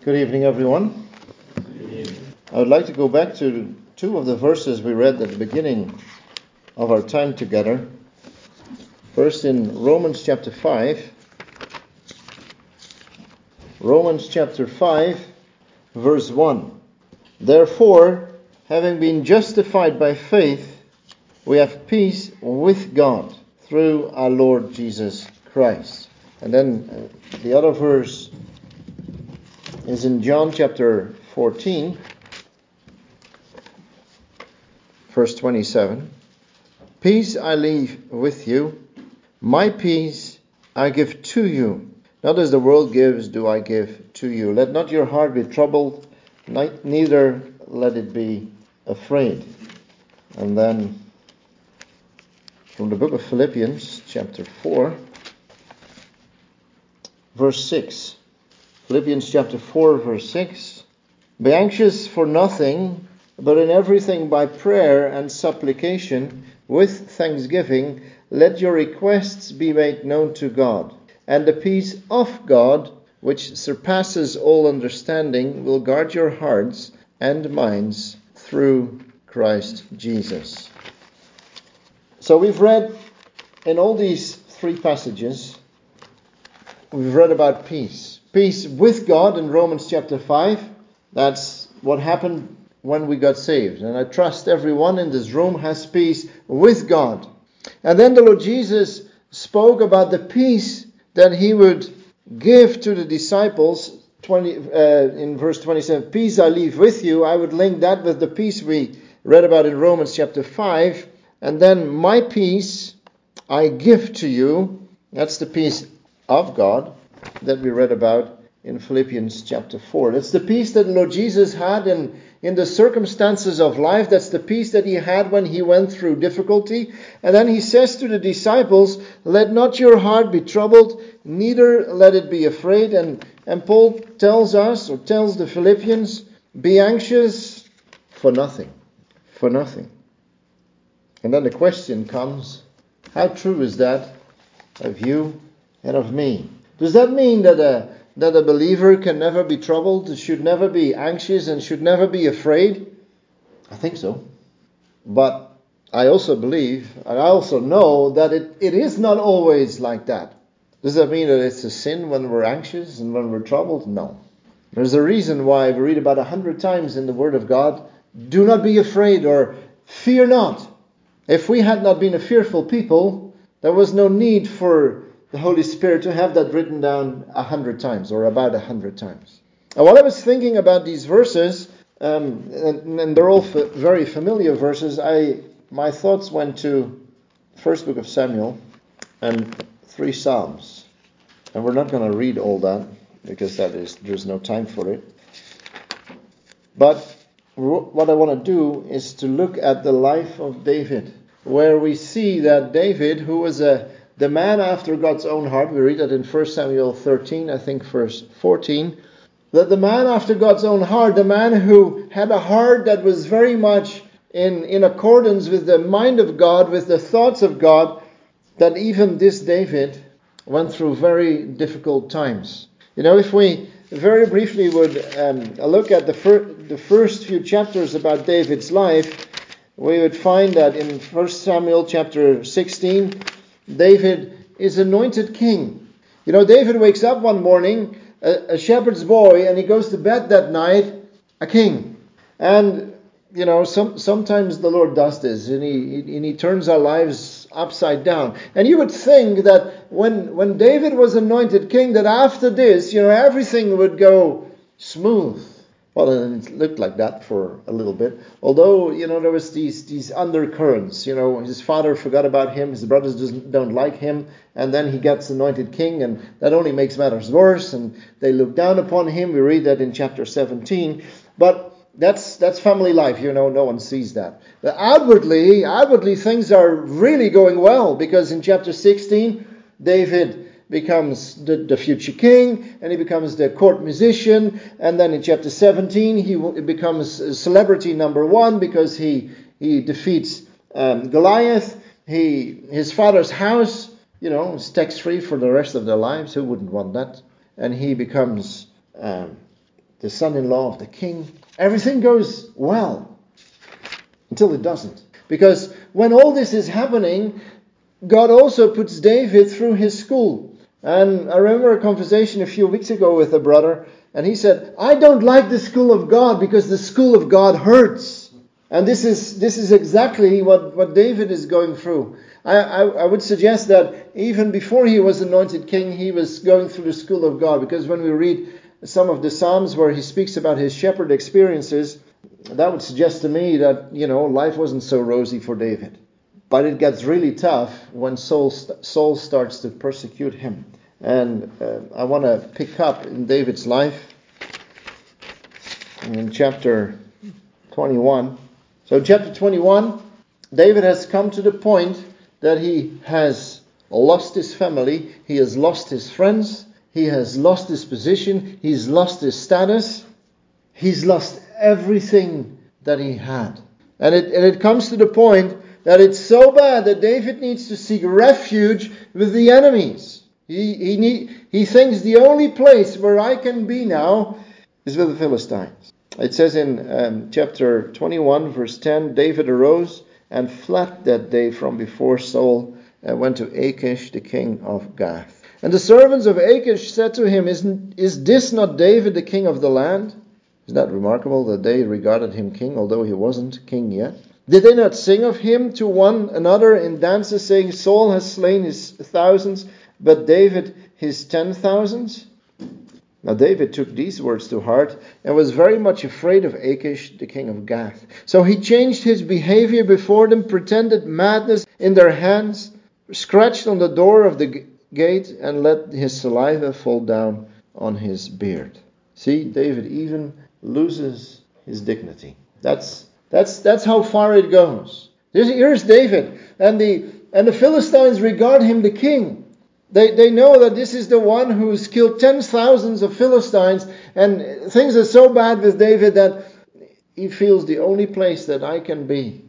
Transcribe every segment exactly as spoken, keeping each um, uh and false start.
Good evening, everyone. I would like to go back to two of the verses we read at the beginning of our time together. First in Romans chapter five. Romans chapter five, verse one. Therefore, having been justified by faith, we have peace with God through our Lord Jesus Christ. And then uh, the other verse is in John chapter fourteen, verse twenty-seven. Peace I leave with you, my peace I give to you. Not as the world gives do I give to you. Let not your heart be troubled, neither let it be afraid. And then from the book of Philippians chapter four, verse six. Philippians chapter four, verse six. Be anxious for nothing, but in everything by prayer and supplication, with thanksgiving, let your requests be made known to God. And the peace of God, which surpasses all understanding, will guard your hearts and minds through Christ Jesus. So we've read in all these three passages, we've read about peace. Peace with God in Romans chapter five. That's what happened when we got saved. And I trust everyone in this room has peace with God. And then the Lord Jesus spoke about the peace that he would give to the disciples. twenty uh, in verse twenty-seven, peace I leave with you. I would link that with the peace we read about in Romans chapter five. And then my peace I give to you. That's the peace of God that we read about in Philippians chapter four. That's the peace that Lord Jesus had in, in the circumstances of life. That's the peace that he had when he went through difficulty. And then he says to the disciples, let not your heart be troubled, neither let it be afraid. And, and Paul tells us, or tells the Philippians, be anxious for nothing. For nothing. And then the question comes, how true is that of you and of me? Does that mean that a, that a believer can never be troubled, should never be anxious, and should never be afraid? I think so. But I also believe, and I also know that it, it is not always like that. Does that mean that it's a sin when we're anxious and when we're troubled? No. There's a reason why we read about a hundred times in the Word of God, do not be afraid or fear not. If we had not been a fearful people, there was no need for the Holy Spirit to have that written down a hundred times, or about a hundred times. And while I was thinking about these verses, um, and, and they're all f- very familiar verses, I my thoughts went to first book of Samuel and three Psalms. And we're not going to read all that, because that is there's no time for it. But what I want to do is to look at the life of David, where we see that David, who was a the man after God's own heart, we read that in First Samuel thirteen, I think verse fourteen, that the man after God's own heart, the man who had a heart that was very much in, in accordance with the mind of God, with the thoughts of God, that even this David went through very difficult times. You know, if we very briefly would um, look at the, fir- the first few chapters about David's life, we would find that in First Samuel chapter sixteen, David is anointed king. You know, David wakes up one morning, a, a shepherd's boy, and he goes to bed that night, a king. And, you know, some, sometimes the Lord does this, and he, and he turns our lives upside down. And you would think that when, when David was anointed king, that after this, you know, everything would go smooth. Well, and it looked like that for a little bit. Although, you know, there was these these undercurrents. You know, his father forgot about him. His brothers doesn't, don't like him. And then he gets anointed king. And that only makes matters worse. And they look down upon him. We read that in chapter seventeen. But that's that's family life. You know, no one sees that. But outwardly, outwardly things are really going well. Because in chapter sixteen, David becomes the, the future king, and he becomes the court musician, and then in chapter seventeen he becomes celebrity number one because he he defeats um, Goliath. He his father's house, you know, is tax free for the rest of their lives. Who wouldn't want that? And he becomes um, the son-in-law of the king. Everything goes well until it doesn't. Because when all this is happening, God also puts David through his school. And I remember a conversation a few weeks ago with a brother, and he said, I don't like the school of God because the school of God hurts. And this is this is exactly what, what David is going through. I, I, I would suggest that even before he was anointed king, he was going through the school of God. Because when we read some of the Psalms where he speaks about his shepherd experiences, that would suggest to me that, you know, life wasn't so rosy for David. But it gets really tough when Saul, Saul starts to persecute him. And uh, I want to pick up in David's life in chapter twenty-one. So chapter twenty-one, David has come to the point that he has lost his family, he has lost his friends, he has lost his position, he's lost his status, he's lost everything that he had. And it, and it comes to the point that it's so bad that David needs to seek refuge with the enemies. He, he, need, he thinks the only place where I can be now is with the Philistines. It says in um, chapter twenty-one, verse ten, David arose and fled that day from before Saul and went to Achish, the king of Gath. And the servants of Achish said to him, Isn't, is this not David, the king of the land? Isn't that remarkable that they regarded him king, although he wasn't king yet? Did they not sing of him to one another in dances, saying, Saul has slain his thousands, but David his ten thousands? Now David took these words to heart and was very much afraid of Achish, the king of Gath. So he changed his behavior before them, pretended madness in their hands, scratched on the door of the g- gate, and let his saliva fall down on his beard. See, David even loses his dignity. That's that's that's how far it goes. Here's, here's David, and the and the Philistines regard him the king. They they know that this is the one who's killed tens of thousands of Philistines, and things are so bad with David that he feels the only place that I can be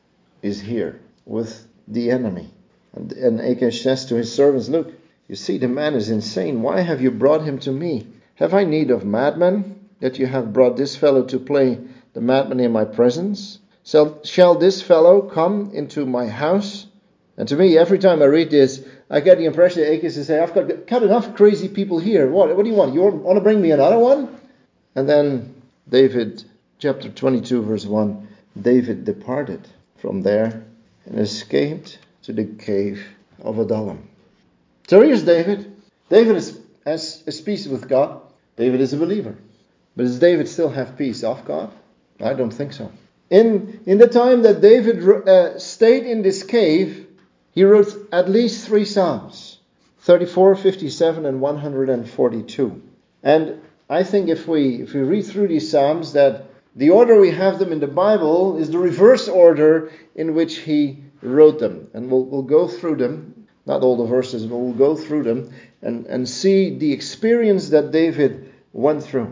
is here with the enemy. And, and Achish says to his servants, Look, you see the man is insane. Why have you brought him to me? Have I need of madmen that you have brought this fellow to play the madman in my presence? Shall, shall this fellow come into my house? And to me, every time I read this, I get the impression that Achish is saying, I've got, got enough crazy people here. What, what do you want? You want, want to bring me another one? And then David, chapter twenty-two, verse one, David departed from there and escaped to the cave of Adullam. So here's David. David is, has, has peace with God. David is a believer. But does David still have peace of God? I don't think so. In, in the time that David uh, stayed in this cave, he wrote at least three Psalms, thirty-four, fifty-seven, and one hundred forty-two. And I think if we if we read through these Psalms, that the order we have them in the Bible is the reverse order in which he wrote them. And we'll, we'll go through them, not all the verses, but we'll go through them and, and see the experience that David went through.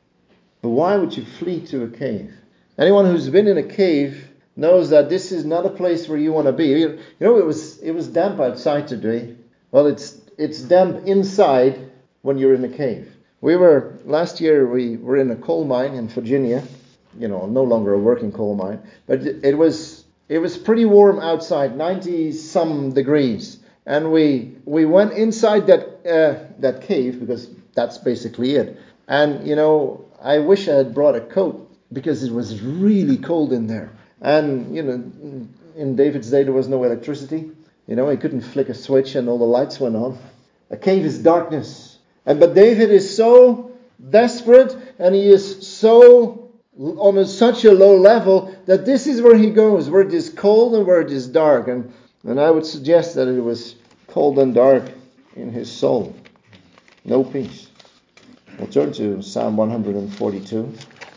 But why would you flee to a cave? Anyone who's been in a cave knows that this is not a place where you want to be. You know, it was it was damp outside today. Well, it's it's damp inside when you're in a cave. We were last year we were in a coal mine in Virginia. You know, no longer a working coal mine, but it, it was it was pretty warm outside, ninety some degrees, and we we went inside that uh, that cave because that's basically it. And you know, I wish I had brought a coat because it was really cold in there. And, you know, in David's day, there was no electricity. You know, he couldn't flick a switch and all the lights went on. A cave is darkness. And but David is so desperate and he is so on a, such a low level that this is where he goes, where it is cold and where it is dark. And, and I would suggest that it was cold and dark in his soul. No peace. We'll turn to Psalm one forty-two.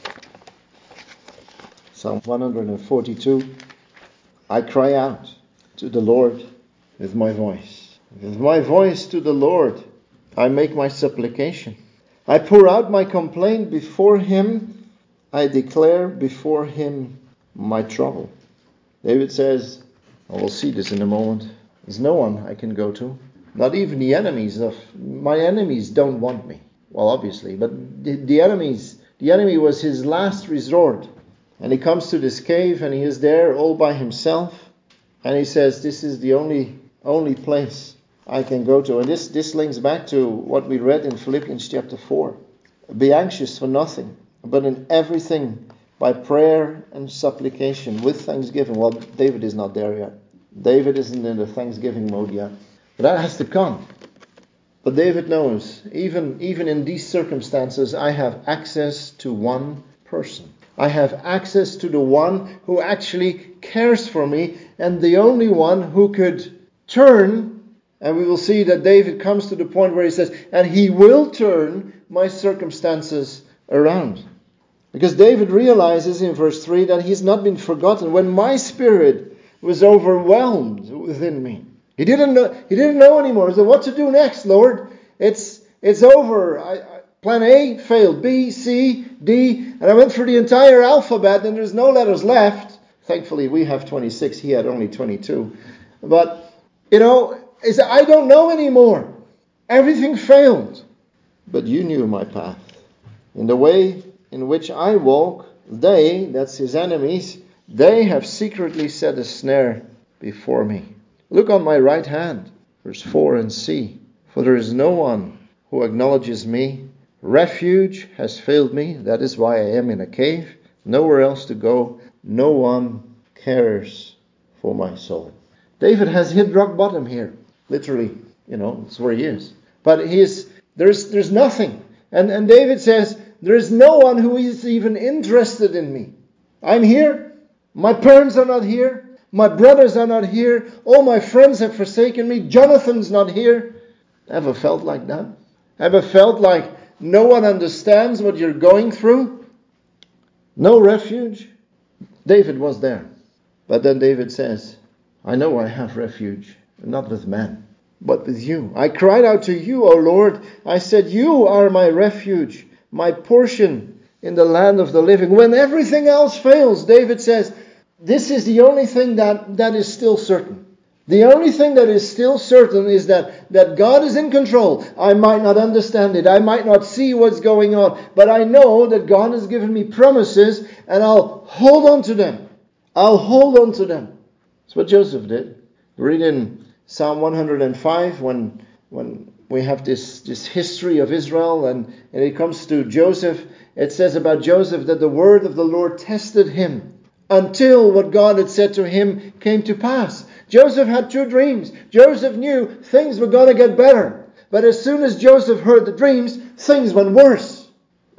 Psalm one forty-two, I cry out to the Lord with my voice. With my voice to the Lord, I make my supplication. I pour out my complaint before him. I declare before him my trouble. David says, and we'll see this in a moment, there's no one I can go to. Not even the enemies of my enemies don't want me. Well, obviously, but the, the enemies The enemy was his last resort. And he comes to this cave and he is there all by himself. And he says, this is the only only place I can go to. And this, this links back to what we read in Philippians chapter four. Be anxious for nothing, but in everything by prayer and supplication with thanksgiving. Well, David is not there yet. David isn't in the thanksgiving mode yet. But that has to come. But David knows, even, even in these circumstances, I have access to one person. I have access to the one who actually cares for me, and the only one who could turn, and we will see that David comes to the point where he says, and he will turn my circumstances around. Because David realizes in verse three that he's not been forgotten. When my spirit was overwhelmed within me, he didn't know, he didn't know anymore. He said, what to do next, Lord? It's it's over. I, I, plan A failed. B, C, D. And I went through the entire alphabet and there's no letters left. Thankfully, we have twenty-six. He had only twenty-two. But, you know, he said, I don't know anymore. Everything failed. But you knew my path. In the way in which I walk, they, that's his enemies, they have secretly set a snare before me. Look on my right hand, verse four, and see. For there is no one who acknowledges me. Refuge has failed me. That is why I am in a cave. Nowhere else to go. No one cares for my soul. David has hit rock bottom here. Literally, you know, that's where he is. But he is, there's, there's nothing. And, and David says, there is no one who is even interested in me. I'm here. My parents are not here. My brothers are not here. All my friends have forsaken me. Jonathan's not here. Ever felt like that? Ever felt like no one understands what you're going through? No refuge? David was there. But then David says, I know I have refuge, not with men, but with you. I cried out to you, O Lord. I said, you are my refuge, my portion in the land of the living. When everything else fails, David says, this is the only thing that, that is still certain. The only thing that is still certain is that, that God is in control. I might not understand it. I might not see what's going on. But I know that God has given me promises and I'll hold on to them. I'll hold on to them. That's what Joseph did. Read in Psalm one hundred five when, when we have this, this history of Israel and, and it comes to Joseph. It says about Joseph that the word of the Lord tested him until what God had said to him came to pass. Joseph had two dreams. Joseph knew things were going to get better. But as soon as Joseph heard the dreams, things went worse.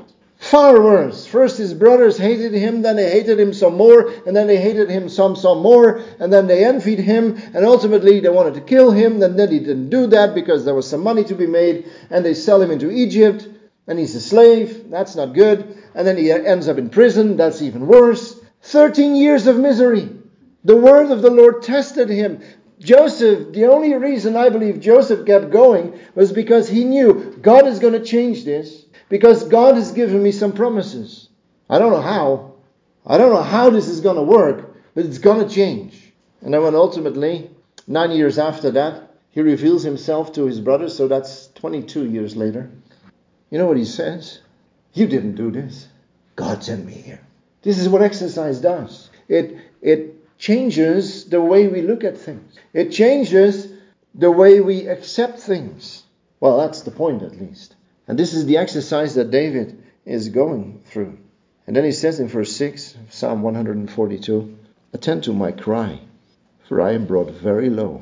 Far worse. First his brothers hated him, then they hated him some more, and then they hated him some some more, and then they envied him, and ultimately they wanted to kill him, and then he didn't do that because there was some money to be made, and they sell him into Egypt, and he's a slave. That's not good. And then he ends up in prison. That's even worse. Thirteen years of misery. The word of the Lord tested him. Joseph, the only reason I believe Joseph kept going was because he knew God is going to change this. Because God has given me some promises. I don't know how. I don't know how this is going to work, but it's going to change. And then when ultimately, nine years after that, he reveals himself to his brothers, so that's twenty-two years later. You know what he says? You didn't do this. God sent me here. This is what exercise does. It, it changes the way we look at things. It changes the way we accept things. Well, that's the point at least. And this is the exercise that David is going through. And then he says in verse six, Psalm one forty-two, attend to my cry, for I am brought very low.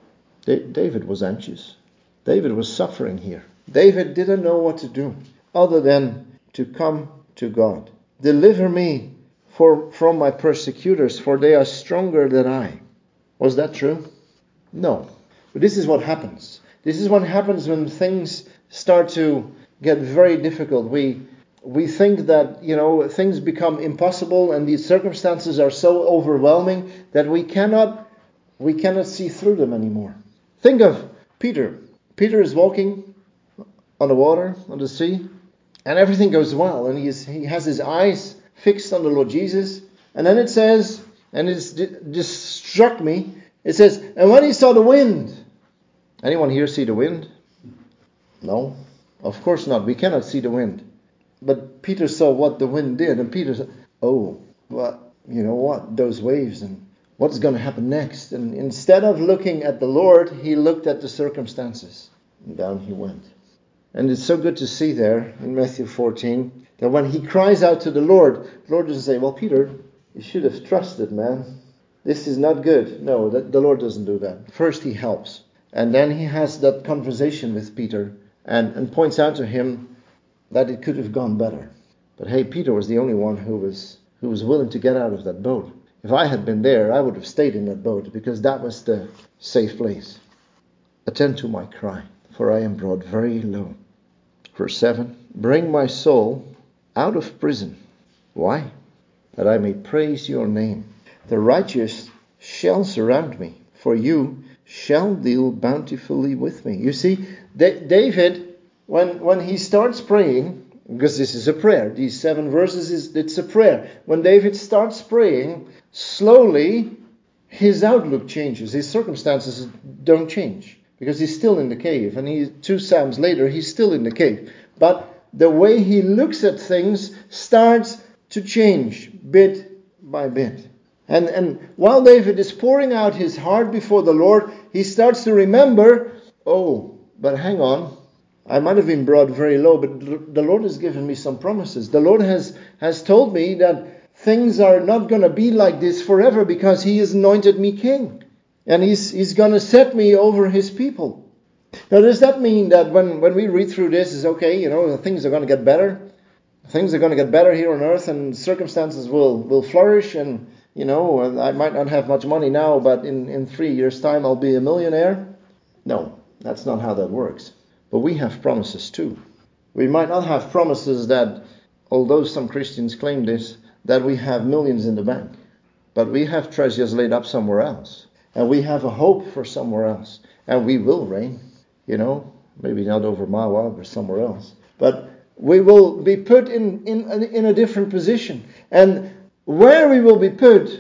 Da- David was anxious. David was suffering here. David didn't know what to do other than to come to God. Deliver me for, from my persecutors, for they are stronger than I. Was that true? No. But this is what happens. This is what happens when things start to get very difficult. We we think that, you know, things become impossible and these circumstances are so overwhelming that we cannot we cannot see through them anymore. Think of Peter. Peter is walking on the water, on the sea, and everything goes well, and he is, he has his eyes fixed on the Lord Jesus. And then it says, and it just struck me, it says, and when he saw the wind. Anyone here see the wind? No, of course not. We cannot see the wind. But Peter saw what the wind did, and Peter said, oh, well, you know what, those waves and what's going to happen next? And instead of looking at the Lord, he looked at the circumstances. And down he went. And it's so good to see there in Matthew fourteen that when he cries out to the Lord, the Lord doesn't say, well, Peter, you should have trusted, man. This is not good. No, the, the Lord doesn't do that. First he helps. And then he has that conversation with Peter and, and points out to him that it could have gone better. But hey, Peter was the only one who was who was willing to get out of that boat. If I had been there, I would have stayed in that boat because that was the safe place. Attend to my cry, for I am brought very low. Verse seven, bring my soul out of prison. Why? That I may praise your name. The righteous shall surround me, for you shall deal bountifully with me. You see, D- David, when, when he starts praying, because this is a prayer, these seven verses, is it's a prayer. When David starts praying, slowly his outlook changes. His circumstances don't change, because he's still in the cave. And he, two Psalms later, he's still in the cave. But the way he looks at things starts to change bit by bit. And, and while David is pouring out his heart before the Lord, he starts to remember, oh, but hang on, I might have been brought very low, but the Lord has given me some promises. The Lord has, has told me that things are not going to be like this forever because he has anointed me king. And he's, he's going to set me over his people. Now, does that mean that when, when we read through this, is okay, you know, things are going to get better? Things are going to get better here on earth and circumstances will, will flourish and, you know, I might not have much money now, but in, in three years' time I'll be a millionaire? No, that's not how that works. But we have promises too. We might not have promises that, although some Christians claim this, that we have millions in the bank. But we have treasures laid up somewhere else. And we have a hope for somewhere else. And we will reign, you know, maybe not over Mawa, but somewhere else. But we will be put in, in, in a different position. And where we will be put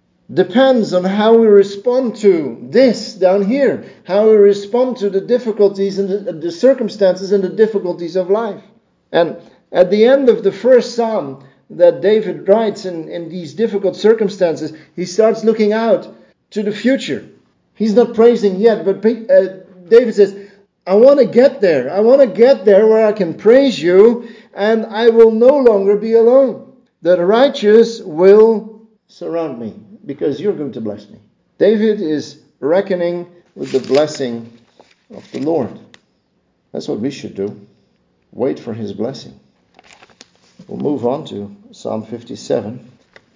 depends on how we respond to this down here. How we respond to the difficulties and the, the circumstances and the difficulties of life. And at the end of the first psalm that David writes in, in these difficult circumstances, he starts looking out to the future. He's not praising yet, but uh, David says, I want to get there. I want to get there where I can praise you and I will no longer be alone. The righteous will surround me because you're going to bless me. David is reckoning with the blessing of the Lord. That's what we should do. Wait for his blessing. We'll move on to Psalm fifty-seven.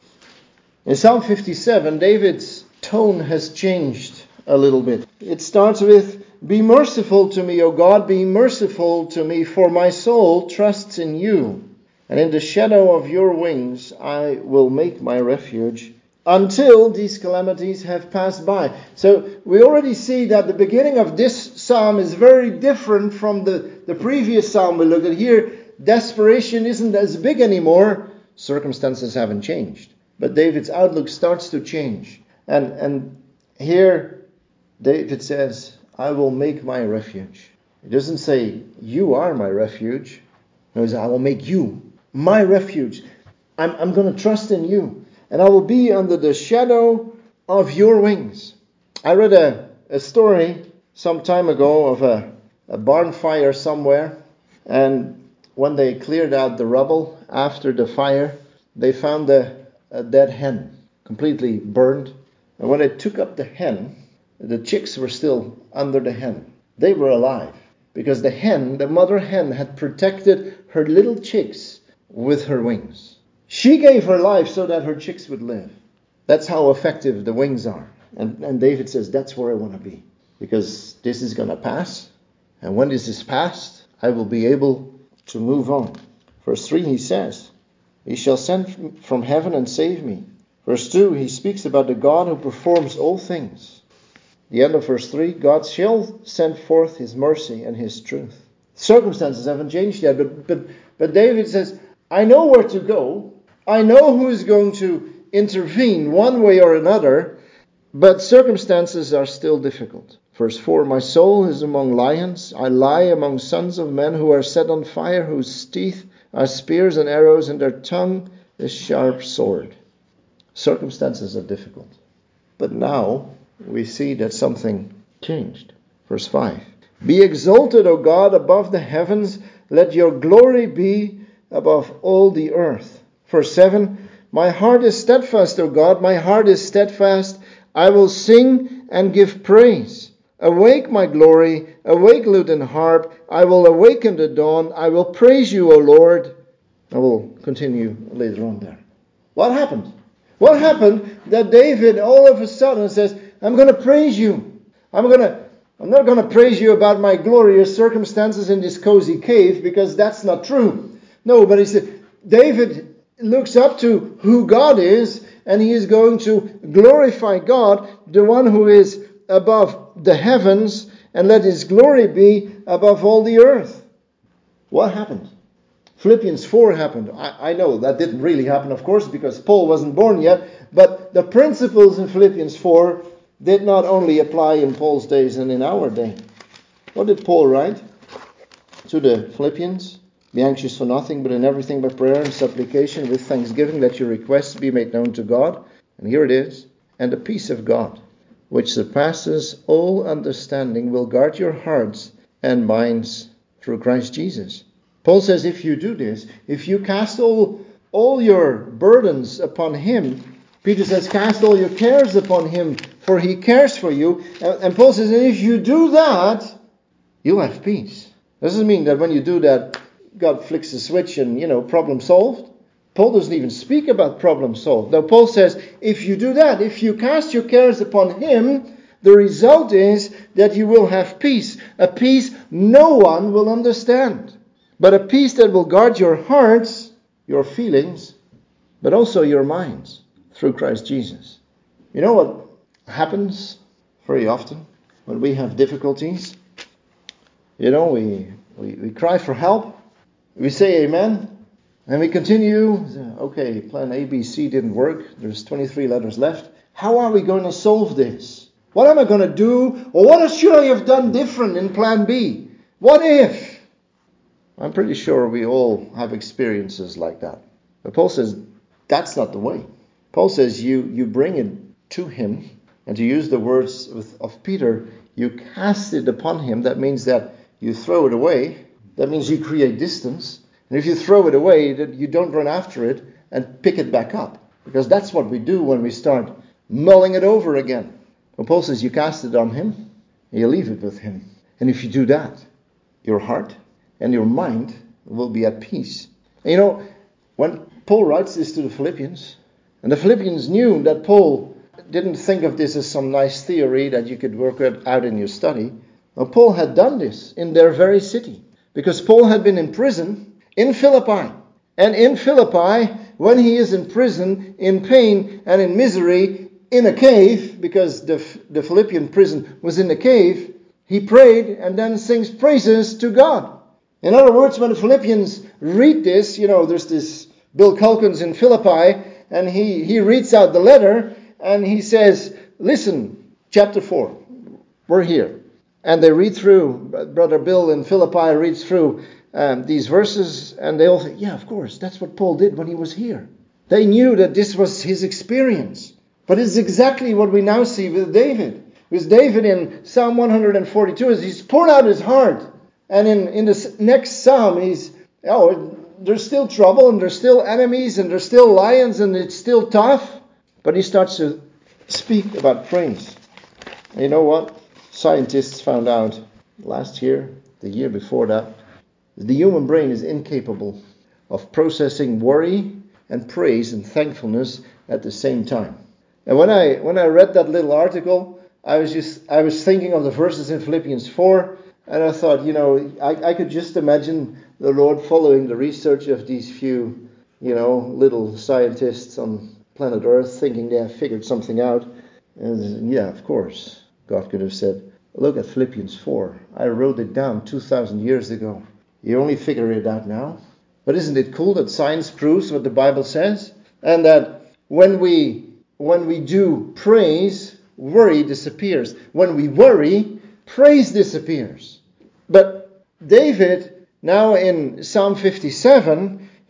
In Psalm fifty-seven, David's tone has changed a little bit. It starts with, be merciful to me, O God, be merciful to me, for my soul trusts in you. And in the shadow of your wings I will make my refuge until these calamities have passed by. So we already see that the beginning of this psalm is very different from the, the previous psalm we looked at. Here, desperation isn't as big anymore. Circumstances haven't changed. But David's outlook starts to change. And, and here David says, I will make my refuge. It doesn't say, you are my refuge. No, it says, I will make you my refuge. I'm, I'm going to trust in you. And I will be under the shadow of your wings. I read a, a story some time ago of a, a barn fire somewhere. And when they cleared out the rubble after the fire, they found a, a dead hen, completely burned. And when they took up the hen, the chicks were still under the hen. They were alive because the hen, the mother hen, had protected her little chicks with her wings. She gave her life so that her chicks would live. That's how effective the wings are. And, and David says, that's where I want to be. Because this is going to pass. And when this is past, I will be able to move on. Verse three, he says, he shall send from heaven and save me. Verse two, he speaks about the God who performs all things. The end of verse three, God shall send forth his mercy and his truth. Circumstances haven't changed yet, but, but, but David says, I know where to go. I know who is going to intervene one way or another, but circumstances are still difficult. Verse four, my soul is among lions. I lie among sons of men who are set on fire, whose teeth are spears and arrows, and their tongue is sharp sword. Circumstances are difficult. But now we see that something changed. Verse five. Be exalted, O God, above the heavens. Let your glory be above all the earth. Verse seven. My heart is steadfast, O God. My heart is steadfast. I will sing and give praise. Awake, my glory. Awake, lute and harp. I will awaken the dawn. I will praise you, O Lord. I will continue later on there. What happened? What happened that David all of a sudden says, I'm going to praise you. I'm going to, I'm not going to praise you about my glorious circumstances in this cozy cave, because that's not true. No, but he said, David looks up to who God is, and he is going to glorify God, the one who is above the heavens, and let his glory be above all the earth. What happened? Philippians four happened. I, I know that didn't really happen, of course, because Paul wasn't born yet, but the principles in Philippians four did not only apply in Paul's days and in our day. What did Paul write to the Philippians? Be anxious for nothing, but in everything by prayer and supplication with thanksgiving, let your requests be made known to God. And here it is. And the peace of God, which surpasses all understanding, will guard your hearts and minds through Christ Jesus. Paul says if you do this, if you cast all, all your burdens upon him, Peter says cast all your cares upon him, for he cares for you. And, and Paul says if you do that, you'll have peace. Doesn't mean that when you do that, God flicks a switch and, you know, problem solved. Paul doesn't even speak about problem solved. Now, Paul says, if you do that, if you cast your cares upon him, the result is that you will have peace. A peace no one will understand. But a peace that will guard your hearts, your feelings, but also your minds through Christ Jesus. You know what happens very often when we have difficulties? You know, we, we, we cry for help. We say amen, and we continue. Okay, plan A, B, C didn't work. There's twenty-three letters left. How are we going to solve this? What am I going to do? Or what should I have done different in plan B? What if? I'm pretty sure we all have experiences like that. But Paul says that's not the way. Paul says you, you bring it to him, and to use the words of, of Peter, you cast it upon him. That means that you throw it away. That means you create distance. And if you throw it away, that you don't run after it and pick it back up. Because that's what we do when we start mulling it over again. Well, Paul says you cast it on him, and you leave it with him. And if you do that, your heart and your mind will be at peace. And you know, when Paul writes this to the Philippians, and the Philippians knew that Paul didn't think of this as some nice theory that you could work out in your study. Well, Paul had done this in their very city. Because Paul had been in prison in Philippi. And in Philippi, when he is in prison, in pain and in misery, in a cave, because the, the Philippian prison was in a cave, he prayed and then sings praises to God. In other words, when the Philippians read this, you know, there's this Bill Culkins in Philippi, and he, he reads out the letter, and he says, listen, chapter four, we're here. And they read through, Brother Bill in Philippi reads through um, these verses, and they all think, yeah, of course, that's what Paul did when he was here. They knew that this was his experience. But it's exactly what we now see with David. With David in Psalm one forty-two, as he's poured out his heart. And in, in the next psalm, he's, oh, there's still trouble, and there's still enemies, and there's still lions, and it's still tough. But he starts to speak about praise. And you know what? Scientists found out last year, the year before that, the human brain is incapable of processing worry and praise and thankfulness at the same time. And when I when I read that little article, I was just I was thinking of the verses in Philippians four, and I thought, you know, I, I could just imagine the Lord following the research of these few, you know, little scientists on planet Earth, thinking they have figured something out. And yeah, of course, God could have said, look at Philippians four. I wrote it down two thousand years ago. You only figure it out now. But isn't it cool that science proves what the Bible says? And that when we when we do praise, worry disappears. When we worry, praise disappears. But David, now in Psalm fifty-seven,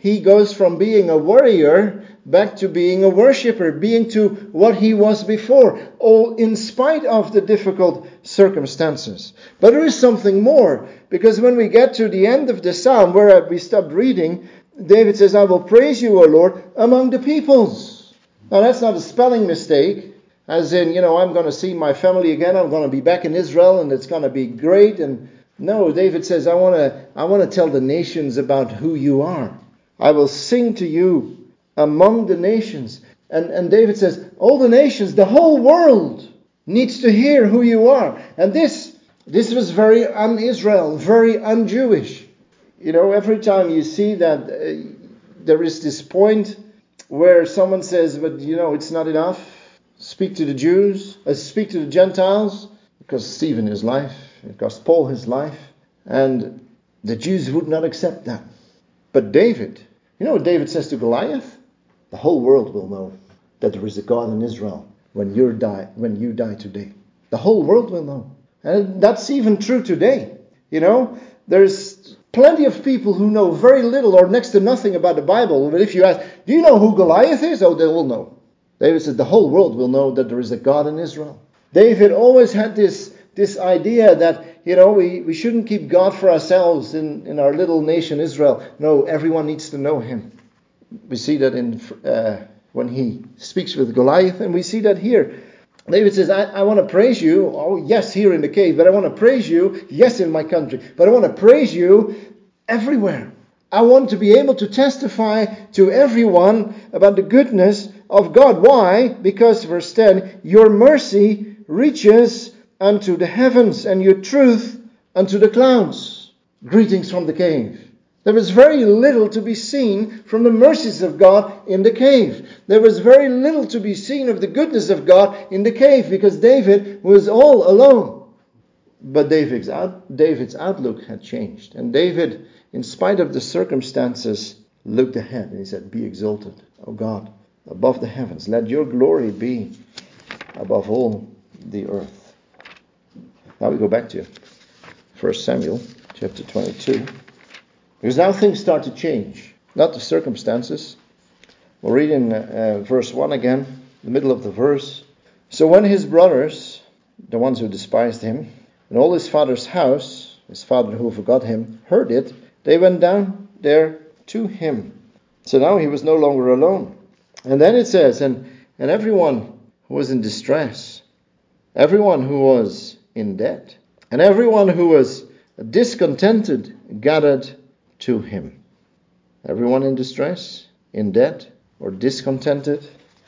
he goes from being a warrior back to being a worshipper, being to what he was before, all in spite of the difficult circumstances. But there is something more, because when we get to the end of the psalm, where we stopped reading, David says, I will praise you, O Lord, among the peoples. Now that's not a spelling mistake, as in, you know, I'm going to see my family again, I'm going to be back in Israel, and it's going to be great. And no, David says, I want to I want to tell the nations about who you are. I will sing to you among the nations. And, and David says, all the nations, the whole world needs to hear who you are. And this, this was very un-Israel, very un-Jewish. You know, every time you see that uh, there is this point where someone says, but you know, it's not enough. Speak to the Jews, uh, speak to the Gentiles. It cost Stephen his life, it cost Paul his life. And the Jews would not accept that. But David, you know what David says to Goliath? The whole world will know that there is a God in Israel when you die, when you die today. The whole world will know. And that's even true today. You know, there's plenty of people who know very little or next to nothing about the Bible. But if you ask, do you know who Goliath is? Oh, they will know. David said the whole world will know that there is a God in Israel. David always had this, this idea that, you know, we, we shouldn't keep God for ourselves in, in our little nation Israel. No, everyone needs to know him. We see that in uh, when he speaks with Goliath, and we see that here. David says, I, I want to praise you. Oh, yes, here in the cave, but I want to praise you. Yes, in my country, but I want to praise you everywhere. I want to be able to testify to everyone about the goodness of God. Why? Because, verse ten, your mercy reaches unto the heavens and your truth unto the clouds. Greetings from the cave. There was very little to be seen from the mercies of God in the cave. There was very little to be seen of the goodness of God in the cave because David was all alone. But David's, out, David's outlook had changed. And David, in spite of the circumstances, looked ahead and he said, be exalted, O God, above the heavens. Let your glory be above all the earth. Now we go back to First Samuel chapter twenty-two. Because now things start to change, not the circumstances. We'll read in uh, verse one again, the middle of the verse. So when his brothers, the ones who despised him, and all his father's house, his father who forgot him, heard it, they went down there to him. So now he was no longer alone. And then it says, and, and everyone who was in distress, everyone who was in debt, and everyone who was discontented gathered to him. Everyone in distress, in debt, or discontented,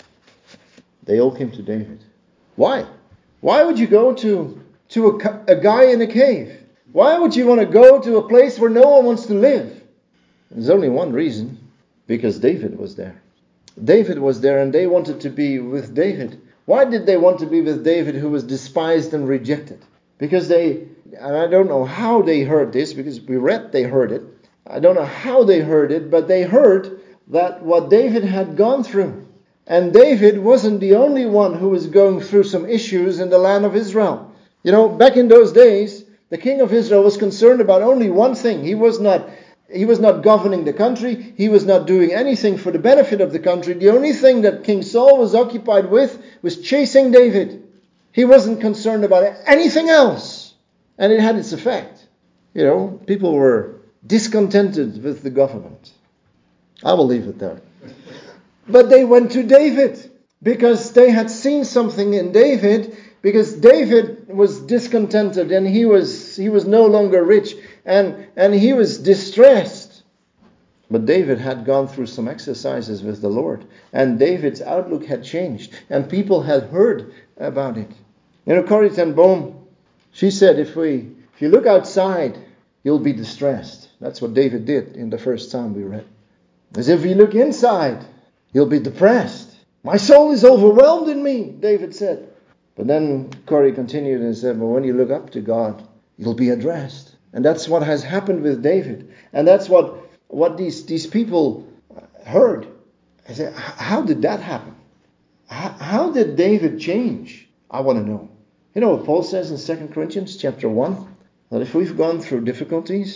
they all came to David. Why? Why would you go to, to a, a guy in a cave? Why would you want to go to a place where no one wants to live? There's only one reason. Because David was there. David was there and they wanted to be with David. Why did they want to be with David who was despised and rejected? Because they, and I don't know how they heard this, because we read they heard it. I don't know how they heard it, but they heard that what David had gone through. And David wasn't the only one who was going through some issues in the land of Israel. You know, back in those days, the king of Israel was concerned about only one thing. He was not He was not governing the country. He was not doing anything for the benefit of the country. The only thing that King Saul was occupied with was chasing David. He wasn't concerned about anything else. And it had its effect. You know, people were discontented with the government. I will leave it there. But they went to David because they had seen something in David, because David was discontented and he was he was no longer rich. And, and he was distressed. But David had gone through some exercises with the Lord. And David's outlook had changed. And people had heard about it. You know, Corrie ten Boom, she said, if we, if you look outside, you'll be distressed. That's what David did in the first psalm we read. As if you look inside, you'll be depressed. My soul is overwhelmed in me, David said. But then Corrie continued and said, well, when you look up to God, you'll be addressed. And that's what has happened with David. And that's what, what these, these people heard. I said, how did that happen? How, how did David change? I want to know. You know what Paul says in Second Corinthians chapter one? That if we've gone through difficulties,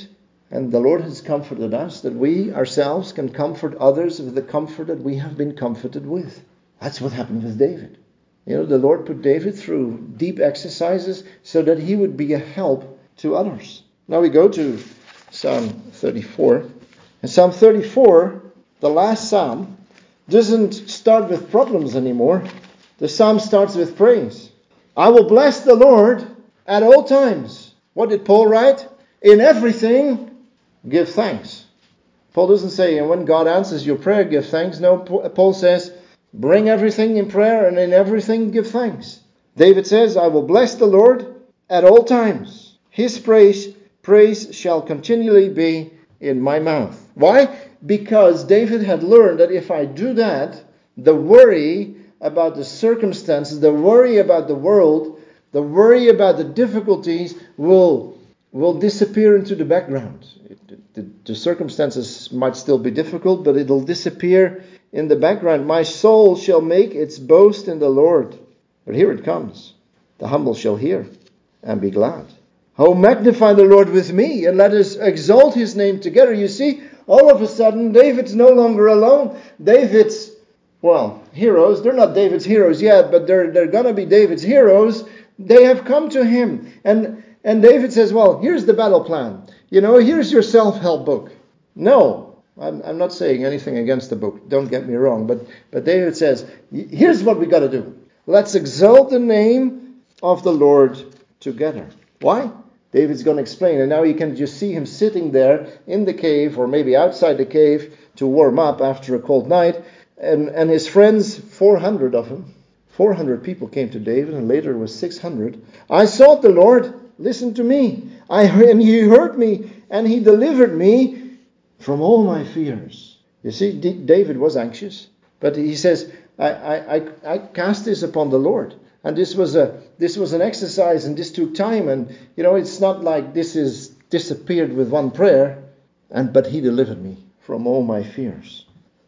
And the Lord has comforted us, that we ourselves can comfort others with the comfort that we have been comforted with. That's what happened with David. You know, the Lord put David through deep exercises so that he would be a help to others. Now we go to Psalm thirty-four. And Psalm thirty-four, the last psalm, doesn't start with problems anymore. The psalm starts with praise. I will bless the Lord at all times. What did Paul write? In everything, give thanks. Paul doesn't say, and when God answers your prayer, give thanks. No, Paul says, bring everything in prayer, and in everything give thanks. David says, I will bless the Lord at all times. His praise, praise shall continually be in my mouth. Why? Because David had learned that if I do that, the worry about the circumstances, the worry about the world, the worry about the difficulties will, will disappear into the background. It, the, the circumstances might still be difficult, but it'll disappear in the background. My soul shall make its boast in the Lord. But here it comes. The humble shall hear and be glad. Oh, magnify the Lord with me, and let us exalt his name together. You see, all of a sudden, David's no longer alone. David's, well, heroes, they're not David's heroes yet, but they're, they're going to be David's heroes. They have come to him. And, and David says, well, here's the battle plan. You know, here's your self-help book. No, I'm, I'm not saying anything against the book. Don't get me wrong. But, but David says, here's what we got to do. Let's exalt the name of the Lord together. Why? David's going to explain. And now you can just see him sitting there in the cave, or maybe outside the cave, to warm up after a cold night. And, and his friends, four hundred of them, four hundred people came to David, and later it was six hundred. I sought the Lord, listen to me. I and he heard me, and he delivered me from all my fears. You see, D- David was anxious, but he says, I, I, I, I cast this upon the Lord. And this was a this was an exercise, and this took time. And you know, it's not like this is disappeared with one prayer. And but he delivered me from all my fears.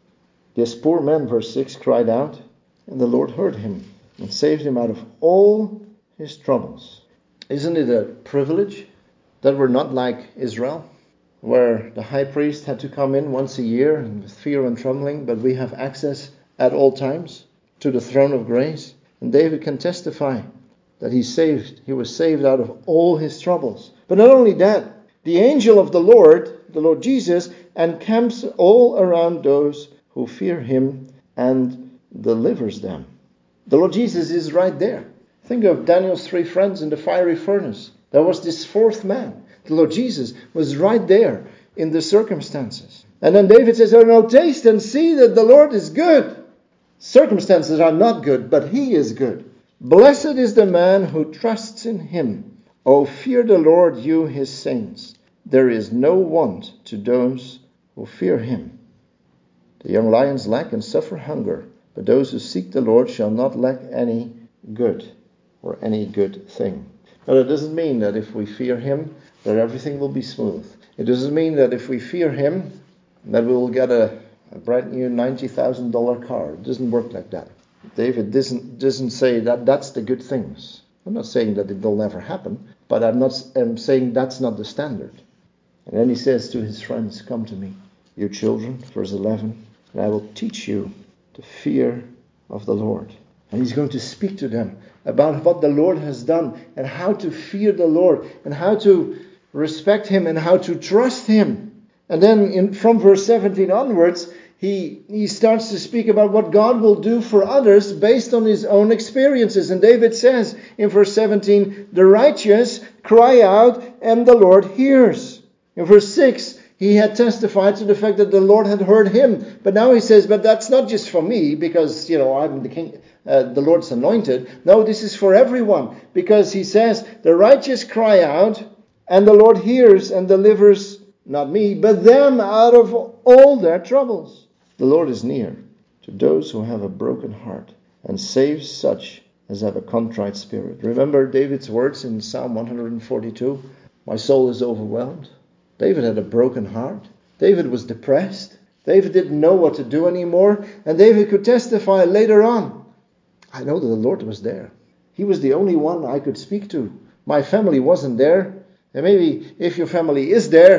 This poor man, verse six, cried out, and the Lord heard him and saved him out of all his troubles. Isn't it a privilege that we're not like Israel, where the high priest had to come in once a year and with fear and trembling, but we have access at all times to the throne of grace? And David can testify that he saved, he was saved out of all his troubles. But not only that, the angel of the Lord, the Lord Jesus, encamps all around those who fear him and delivers them. The Lord Jesus is right there. Think of Daniel's three friends in the fiery furnace. There was this fourth man. The Lord Jesus was right there in the circumstances. And then David says, oh, now taste and see that the Lord is good. Circumstances are not good, but he is good. Blessed is the man who trusts in him. O fear the Lord, you his saints. There is no want to those who fear him. The young lions lack and suffer hunger, but those who seek the Lord shall not lack any good or any good thing. Now, that doesn't mean that if we fear him, that everything will be smooth. It doesn't mean that if we fear him, that we will get a A brand new ninety thousand dollars car. It doesn't work like that. David doesn't, doesn't say that that's the good things. I'm not saying that it will never happen, but I'm not I'm saying that's not the standard. And then he says to his friends, come to me, you children, verse eleven, and I will teach you the fear of the Lord. And he's going to speak to them about what the Lord has done and how to fear the Lord and how to respect him and how to trust him. And then in, from verse seventeen onwards, he, he starts to speak about what God will do for others based on his own experiences. And David says in verse seventeen, the righteous cry out and the Lord hears. In verse six, he had testified to the fact that the Lord had heard him. But now he says, but that's not just for me because, you know, I'm the king, uh, the Lord's anointed. No, this is for everyone. Because he says, the righteous cry out and the Lord hears and delivers not me, but them out of all their troubles. The Lord is near to those who have a broken heart and saves such as have a contrite spirit. Remember David's words in Psalm one forty-two? My soul is overwhelmed. David had a broken heart. David was depressed. David didn't know what to do anymore. And David could testify later on, I know that the Lord was there. He was the only one I could speak to. My family wasn't there. And maybe if your family is there,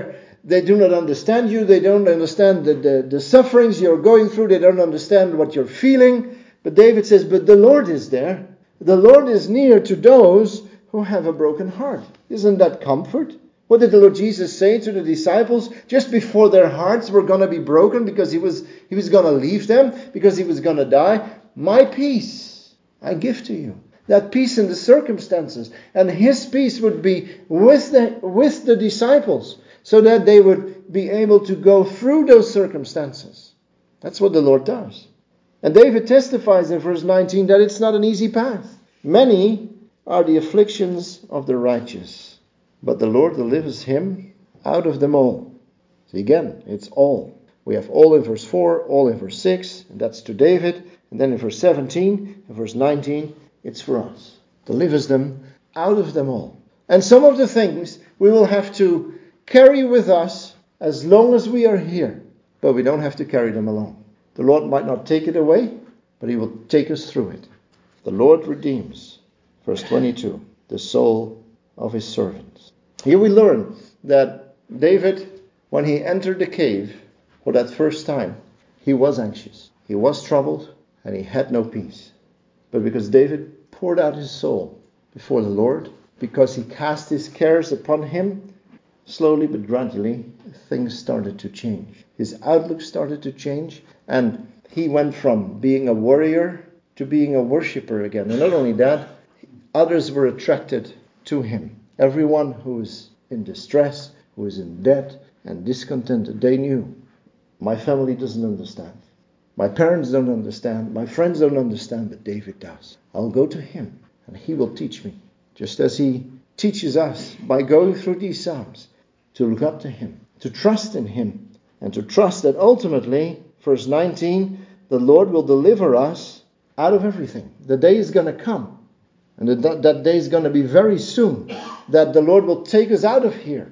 They do not understand you. They don't understand the, the, the sufferings you're going through. They don't understand what you're feeling. But David says, but the Lord is there. The Lord is near to those who have a broken heart. Isn't that comfort? What did the Lord Jesus say to the disciples just before their hearts were going to be broken because he was, he was going to leave them, because he was going to die? My peace I give to you. That peace in the circumstances. And his peace would be with the, with the disciples so that they would be able to go through those circumstances. That's what the Lord does. And David testifies in verse nineteen that it's not an easy path. Many are the afflictions of the righteous, but the Lord delivers him out of them all. So again, it's all. We have all in verse four, all in verse six, and that's to David. And then in verse seventeen, in verse nineteen, it's for us. Delivers them out of them all. And some of the things we will have to carry with us as long as we are here, but we don't have to carry them alone. The Lord might not take it away, but he will take us through it. The Lord redeems, verse twenty-two, the soul of his servants. Here we learn that David, when he entered the cave for that first time, he was anxious, he was troubled, and he had no peace. But because David poured out his soul before the Lord, because he cast his cares upon him, slowly but gradually things started to change. His outlook started to change, and he went from being a warrior to being a worshipper again. And not only that, others were attracted to him. Everyone who is in distress, who is in debt and discontented, they knew, my family doesn't understand. My parents don't understand. My friends don't understand, but David does. I'll go to him and he will teach me. Just as he teaches us by going through these Psalms to look up to him, to trust in him, and to trust that ultimately, verse nineteen, the Lord will deliver us out of everything. The day is going to come. And that, that day is going to be very soon. That the Lord will take us out of here.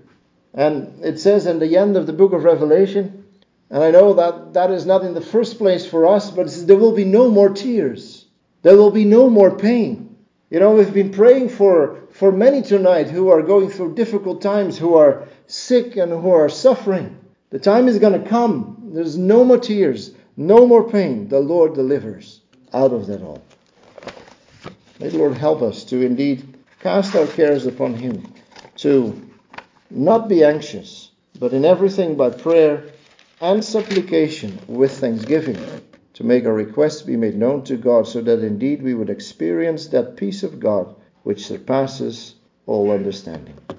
And it says in the end of the book of Revelation, and I know that that is not in the first place for us, but it says there will be no more tears. There will be no more pain. You know, we've been praying for, for many tonight who are going through difficult times, who are sick and who are suffering. The time is going to come. There's no more tears, no more pain. The Lord delivers out of that all. May the Lord help us to indeed cast our cares upon him, to not be anxious, but in everything by prayer and supplication with thanksgiving, to make our requests be made known to God, so that indeed we would experience that peace of God which surpasses all understanding.